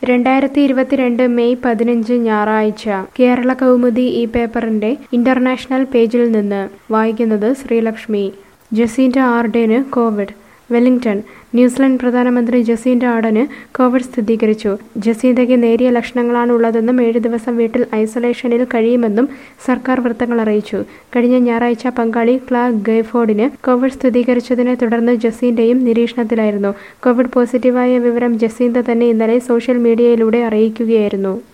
2022 May 15 ഞായറാഴ്ച കേരള കൗമുദി ഈ പേപ്പറിന്റെ ഇന്റർനാഷണൽ പേജിൽ നിന്ന് വായിക്കുന്നത് ശ്രീലക്ഷ്മി. ജസീന്റ ആർഡേന് കോവിഡ്. വെല്ലിംഗ്ടൺ. ന്യൂസിലൻഡ് പ്രധാനമന്ത്രി ജസീന്റ ആർഡന് കോവിഡ് സ്ഥിരീകരിച്ചു. ജസീന്തയ്ക്ക് നേരിയ ലക്ഷണങ്ങളാണ് ഉള്ളതെന്നും 7 ദിവസം വീട്ടിൽ ഐസൊലേഷനിൽ കഴിയുമെന്നും സർക്കാർ വൃത്തങ്ങൾ അറിയിച്ചു. കഴിഞ്ഞ ഞായറാഴ്ച പങ്കാളി ക്ലാർക്ക് ഗെയ്ഫോർഡിന് കോവിഡ് സ്ഥിരീകരിച്ചതിനെ തുടർന്ന് ജസീന്തയും നിരീക്ഷണത്തിലായിരുന്നു. കോവിഡ് പോസിറ്റീവായ വിവരം ജസീന്ത തന്നെ ഇന്നലെ സോഷ്യൽ മീഡിയയിലൂടെ അറിയിക്കുകയായിരുന്നു.